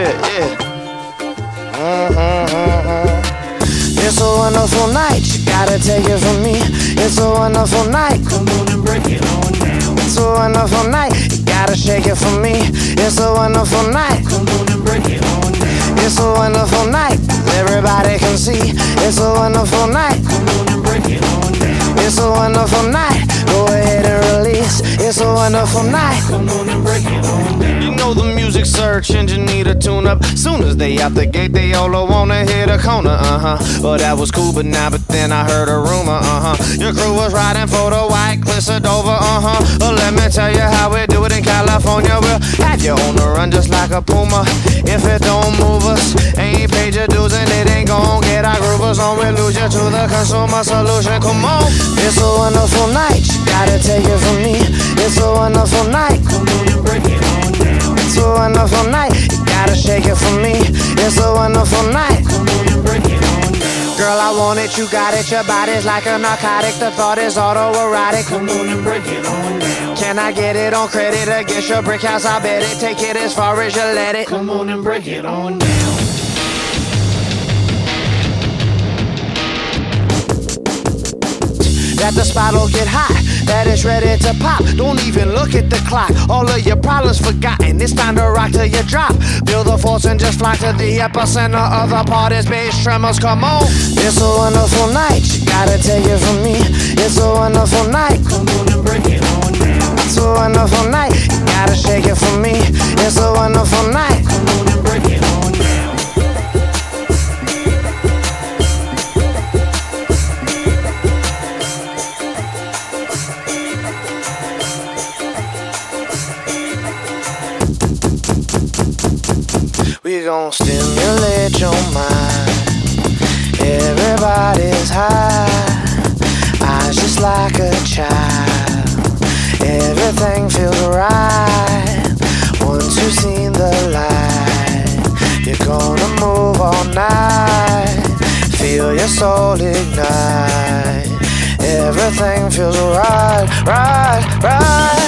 yeah. It's a wonderful night, you gotta take it from me. It's a wonderful night, come on and break it on down. It's a wonderful night, you gotta shake it for me. It's a wonderful night, come on and break it on down. It's a wonderful night, everybody can see. It's a wonderful night, come on and break it on down. It's a wonderful night, go ahead and release. It's a wonderful night, come on and break it on down. You know the music search engine need a tune up. Soon as they out the gate, they all wanna hit a corner, Well, that was cool, but then I heard a rumor, Your crew was riding for the white cliffs of Dover, Well, let me tell you how we do it in California. We'll have you on the run just like a puma. If it don't move us, ain't paid your dues and it ain't gon' get our groovers on. We lose you to the consumer solution, come on. It's a wonderful night, you gotta take it from me. It's a wonderful night, come on and break it on down. It's a wonderful night, you gotta shake it for me. It's a wonderful night, come on and break it on down. Girl, I want it, you got it. Your body's like a narcotic. The thought is autoerotic. Come on and break it on down. Can I get it on credit against your brick house? I bet it. Take it as far as you let it. Come on and break it on down. That the spot'll get hot, that it's ready to pop. Don't even look at the clock, all of your problems forgotten. It's time to rock till you drop. Feel the force and just fly to the epicenter of the party's bass tremors, come on. It's a wonderful night, you gotta take it from me. It's a wonderful night, come on and break it on down. It's a wonderful night, you gotta shake it for me. It's a wonderful night, come on and break it on down. We gon' stimulate your mind. Everybody's high, eyes just like a child. Everything feels right once you've seen the light. You're gonna move all night, feel your soul ignite. Everything feels right, right, right.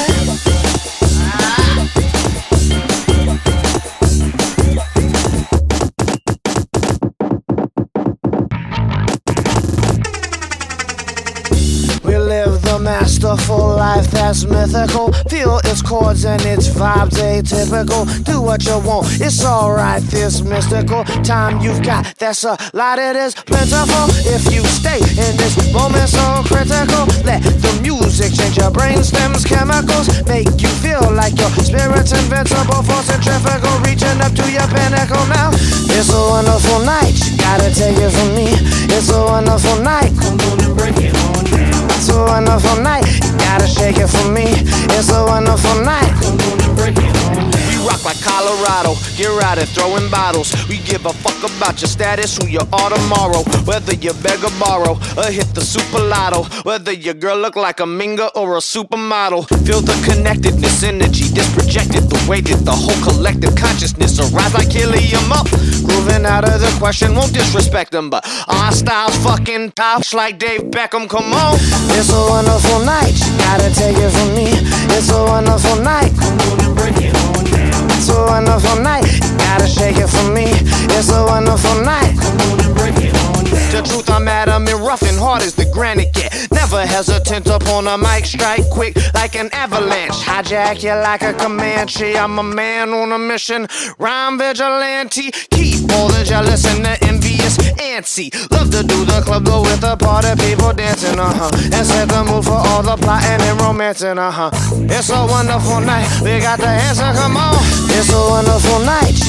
Masterful life that's mythical. Feel its chords and its vibes atypical. Do what you want, it's alright. This mystical time you've got, that's a lot, it is plentiful. If you stay in this moment so critical, let the music change your brain stems chemicals. Make you feel like your spirit's invincible, force centrifugal, reaching up to your pinnacle now. It's a wonderful night, you gotta take it from me. It's a wonderful night, come on and break it on down. It's a wonderful night, you gotta shake it for me. It's a wonderful night, come on and break it on down. We rock like Colorado, get right at throwing bottles. We give a fuck about your status, who you are tomorrow. Whether you beg or borrow, or hit the super lotto. Whether your girl look like a minga or a supermodel. Feel the connectedness, energy disprojected. The way that the whole collective consciousness arise like helium up. Grooving out of the question, won't disrespect them, but our style's fucking tops like Dave Beckham, come on. It's a wonderful night, you gotta take it from me. It's a wonderful night, come on and break it on down. It's a wonderful night, you gotta shake it for me. It's a wonderful night, come on and break it on down. The truth, I'm adamant, rough and hard as the granite get. Never hesitant upon a mic, strike quick like an avalanche. Hijack you like a Comanche. I'm a man on a mission, rhyme vigilante. Keep all the jealous and the envious antsy. Love to do the club though with the party people dancing, and set the mood for all the plotting and romancing, It's a wonderful night, we got the answer, come on. It's a wonderful night,